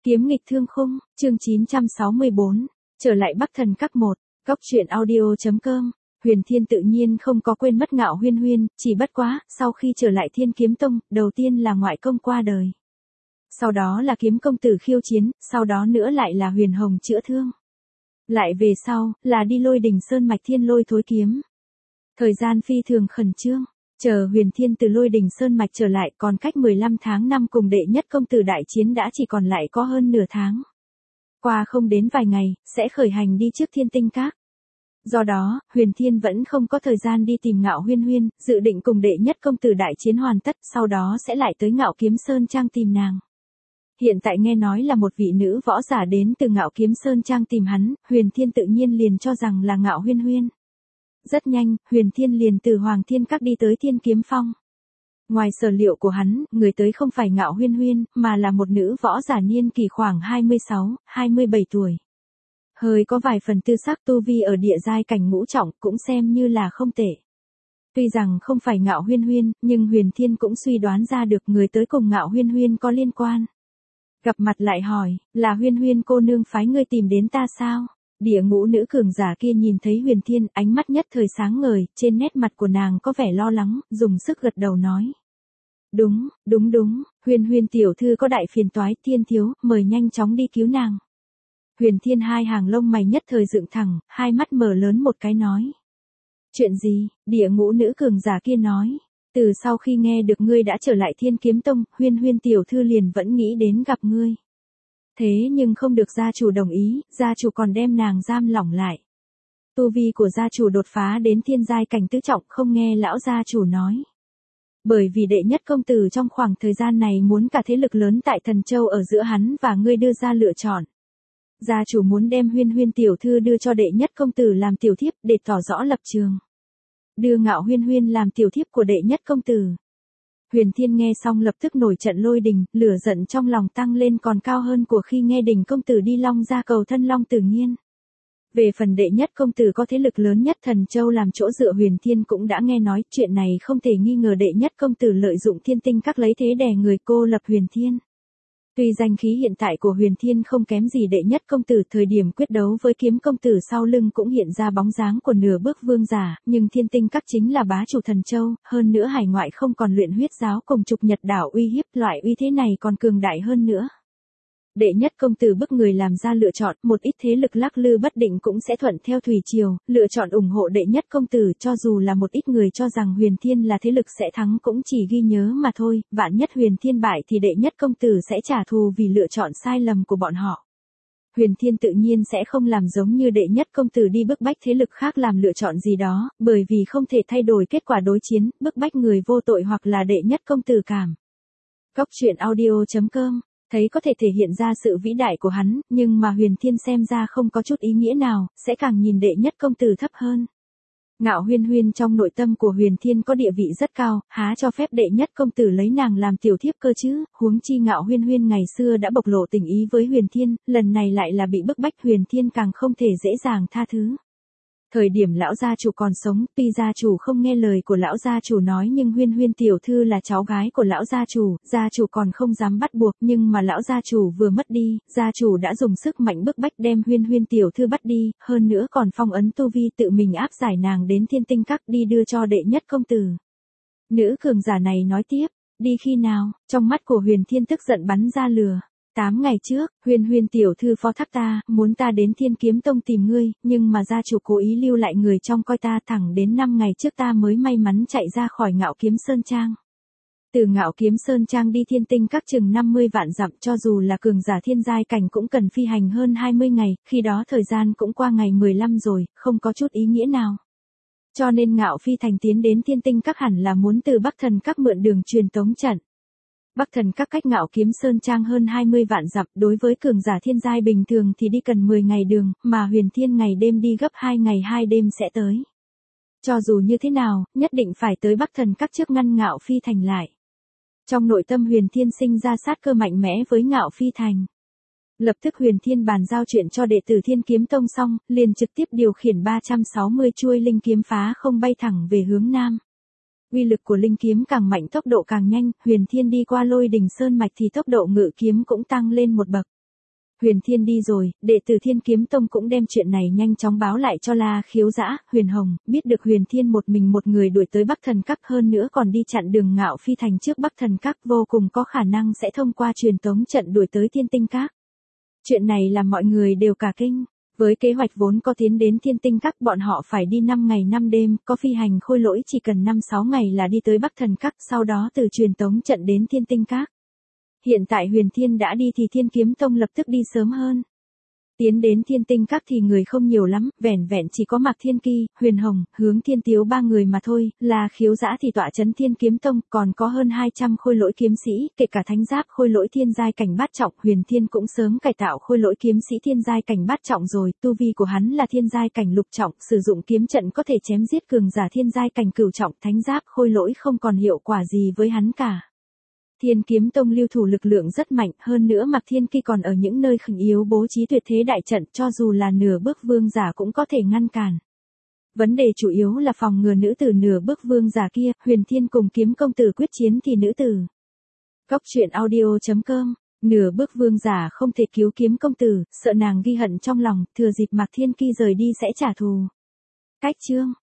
Kiếm nghịch thương khung, chương 964, trở lại Bắc Thần Các 1, góc truyện audio.com. Huyền Thiên tự nhiên không có quên mất Ngạo Huyên Huyên, chỉ bất quá, sau khi trở lại Thiên Kiếm Tông, đầu tiên là ngoại công qua đời. Sau đó là kiếm công tử khiêu chiến, sau đó nữa lại là Huyền Hồng chữa thương. Lại về sau, là đi Lôi Đình Sơn mạch thiên lôi thối kiếm. Thời gian phi thường khẩn trương. Chờ Huyền Thiên từ Lôi Đình Sơn mạch trở lại còn cách 15 tháng 5 cùng đệ nhất công tử đại chiến đã chỉ còn lại có hơn nửa tháng. Qua không đến vài ngày, sẽ khởi hành đi trước Thiên Tinh Các. Do đó, Huyền Thiên vẫn không có thời gian đi tìm Ngạo Huyên Huyên, dự định cùng đệ nhất công tử đại chiến hoàn tất, sau đó sẽ lại tới Ngạo Kiếm Sơn Trang tìm nàng. Hiện tại nghe nói là một vị nữ võ giả đến từ Ngạo Kiếm Sơn Trang tìm hắn, Huyền Thiên tự nhiên liền cho rằng là Ngạo Huyên Huyên. Rất nhanh, Huyền Thiên liền từ Hoàng Thiên Các đi tới Thiên Kiếm Phong. Ngoài sở liệu của hắn, người tới không phải Ngạo Huyên Huyên, mà là một nữ võ giả niên kỳ khoảng 26, 27 tuổi. Hơi có vài phần tư sắc tu vi ở địa giai cảnh ngũ trọng cũng xem như là không tệ. Tuy rằng không phải Ngạo Huyên Huyên, nhưng Huyền Thiên cũng suy đoán ra được người tới cùng Ngạo Huyên Huyên có liên quan. Gặp mặt lại hỏi, là Huyên Huyên cô nương phái ngươi tìm đến ta sao? Địa ngũ nữ cường giả kia nhìn thấy Huyền Thiên, ánh mắt nhất thời sáng ngời, trên nét mặt của nàng có vẻ lo lắng, dùng sức gật đầu nói. Đúng, Huyên Huyên tiểu thư có đại phiền toái, Thiên thiếu, mời nhanh chóng đi cứu nàng. Huyền Thiên hai hàng lông mày nhất thời dựng thẳng, hai mắt mở lớn một cái nói. Chuyện gì? Địa ngũ nữ cường giả kia nói. Từ sau khi nghe được ngươi đã trở lại Thiên Kiếm Tông, Huyên Huyên tiểu thư liền vẫn nghĩ đến gặp ngươi. Thế nhưng không được gia chủ đồng ý, gia chủ còn đem nàng giam lỏng lại. Tu vi của gia chủ đột phá đến thiên giai cảnh tứ trọng, không nghe lão gia chủ nói. Bởi vì đệ nhất công tử trong khoảng thời gian này muốn cả thế lực lớn tại Thần Châu ở giữa hắn và ngươi đưa ra lựa chọn. Gia chủ muốn đem Huyên Huyên tiểu thư đưa cho đệ nhất công tử làm tiểu thiếp để tỏ rõ lập trường. Đưa Ngạo Huyên Huyên làm tiểu thiếp của đệ nhất công tử. Huyền Thiên nghe xong lập tức nổi trận lôi đình, lửa giận trong lòng tăng lên còn cao hơn của khi nghe Đình công tử đi Long gia cầu thân Long Tử Nghiên. Về phần đệ nhất công tử có thế lực lớn nhất Thần Châu làm chỗ dựa, Huyền Thiên cũng đã nghe nói, chuyện này không thể nghi ngờ đệ nhất công tử lợi dụng Thiên Tinh Các lấy thế đè người cô lập Huyền Thiên. Tuy danh khí hiện tại của Huyền Thiên không kém gì đệ nhất công tử, thời điểm quyết đấu với kiếm công tử sau lưng cũng hiện ra bóng dáng của nửa bước vương giả, nhưng Thiên Tinh Các chính là bá chủ Thần Châu, hơn nữa hải ngoại không còn luyện huyết giáo cùng Trục Nhật đảo uy hiếp, loại uy thế này còn cường đại hơn nữa. Đệ nhất công tử bức người làm ra lựa chọn, một ít thế lực lắc lư bất định cũng sẽ thuận theo thủy triều, lựa chọn ủng hộ đệ nhất công tử, cho dù là một ít người cho rằng Huyền Thiên là thế lực sẽ thắng cũng chỉ ghi nhớ mà thôi, vạn nhất Huyền Thiên bại thì đệ nhất công tử sẽ trả thù vì lựa chọn sai lầm của bọn họ. Huyền Thiên tự nhiên sẽ không làm giống như đệ nhất công tử đi bức bách thế lực khác làm lựa chọn gì đó, bởi vì không thể thay đổi kết quả đối chiến, bức bách người vô tội hoặc là đệ nhất công tử cảm. Góc truyện audio.com thấy có thể thể hiện ra sự vĩ đại của hắn, nhưng mà Huyền Thiên xem ra không có chút ý nghĩa nào, sẽ càng nhìn đệ nhất công tử thấp hơn. Ngạo Huyên Huyên trong nội tâm của Huyền Thiên có địa vị rất cao, há cho phép đệ nhất công tử lấy nàng làm tiểu thiếp cơ chứ, huống chi Ngạo Huyên Huyên ngày xưa đã bộc lộ tình ý với Huyền Thiên, lần này lại là bị bức bách, Huyền Thiên càng không thể dễ dàng tha thứ. Thời điểm lão gia chủ còn sống, tuy gia chủ không nghe lời của lão gia chủ nói nhưng Huyên Huyên tiểu thư là cháu gái của lão gia chủ còn không dám bắt buộc, nhưng mà lão gia chủ vừa mất đi, gia chủ đã dùng sức mạnh bức bách đem Huyên Huyên tiểu thư bắt đi, hơn nữa còn phong ấn tu vi tự mình áp giải nàng đến Thiên Tinh Các đi đưa cho đệ nhất công tử. Nữ cường giả này nói tiếp, đi khi nào? Trong mắt của Huyền Thiên tức giận bắn ra lửa. 8 ngày trước, Huyên Huyên tiểu thư phó thác ta, muốn ta đến Thiên Kiếm Tông tìm ngươi, nhưng mà gia chủ cố ý lưu lại người trong coi ta, thẳng đến 5 ngày trước ta mới may mắn chạy ra khỏi Ngạo Kiếm Sơn Trang. Từ Ngạo Kiếm Sơn Trang đi Thiên Tinh Các chừng 50 vạn dặm, cho dù là cường giả thiên giai cảnh cũng cần phi hành hơn 20 ngày, khi đó thời gian cũng qua ngày 15 rồi, không có chút ý nghĩa nào. Cho nên Ngạo Phi Thành tiến đến Thiên Tinh Các hẳn là muốn từ Bắc Thần Các mượn đường truyền tống trận. Bắc Thần Các cách Ngạo Kiếm Sơn Trang hơn 20 vạn dặm, đối với cường giả thiên giai bình thường thì đi cần 10 ngày đường, mà Huyền Thiên ngày đêm đi gấp 2 ngày 2 đêm sẽ tới. Cho dù như thế nào, nhất định phải tới Bắc Thần Các trước ngăn Ngạo Phi Thành lại. Trong nội tâm Huyền Thiên sinh ra sát cơ mạnh mẽ với Ngạo Phi Thành. Lập tức Huyền Thiên bàn giao chuyện cho đệ tử Thiên Kiếm Tông xong, liền trực tiếp điều khiển 360 chuôi linh kiếm phá không bay thẳng về hướng nam. Uy lực của linh kiếm càng mạnh tốc độ càng nhanh, Huyền Thiên đi qua Lôi Đình Sơn mạch thì tốc độ ngự kiếm cũng tăng lên một bậc. Huyền Thiên đi rồi, đệ tử Thiên Kiếm Tông cũng đem chuyện này nhanh chóng báo lại cho La Khiếu Dã, Huyền Hồng, biết được Huyền Thiên một mình một người đuổi tới Bắc Thần Các, hơn nữa còn đi chặn đường Ngạo Phi Thành trước Bắc Thần Các, vô cùng có khả năng sẽ thông qua truyền tống trận đuổi tới Thiên Tinh Các. Chuyện này làm mọi người đều cả kinh. Với kế hoạch vốn có tiến đến Thiên Tinh Các, bọn họ phải đi 5 ngày 5 đêm, có phi hành khôi lỗi chỉ cần 5-6 ngày là đi tới Bắc Thần Các, sau đó từ truyền tống trận đến Thiên Tinh Các. Hiện tại Huyền Thiên đã đi thì Thiên Kiếm Tông lập tức đi sớm hơn. Tiến đến Thiên Tinh Các thì người không nhiều lắm, vẻn vẹn chỉ có Mạc Thiên Kỳ, Huyền Hồng, Hướng Thiên Tiếu 3 người mà thôi, là Khiếu Dã thì tọa trấn Thiên Kiếm Tông, còn có hơn 200 khôi lỗi kiếm sĩ, kể cả thánh giáp khôi lỗi thiên giai cảnh bát trọng, Huyền Thiên cũng sớm cải tạo khôi lỗi kiếm sĩ thiên giai cảnh bát trọng rồi, tu vi của hắn là thiên giai cảnh lục trọng, sử dụng kiếm trận có thể chém giết cường giả thiên giai cảnh cửu trọng, thánh giáp khôi lỗi không còn hiệu quả gì với hắn cả. Thiên Kiếm Tông lưu thủ lực lượng rất mạnh, hơn nữa Mạc Thiên Kỳ còn ở những nơi khẩn yếu bố trí tuyệt thế đại trận, cho dù là nửa bước vương giả cũng có thể ngăn cản. Vấn đề chủ yếu là phòng ngừa nữ tử nửa bước vương giả kia, Huyền Thiên cùng Kiếm công tử quyết chiến thì nữ tử. Góc truyện audio.com, nửa bước vương giả không thể cứu Kiếm công tử, sợ nàng ghi hận trong lòng, thừa dịp Mạc Thiên Kỳ rời đi sẽ trả thù. Cách chương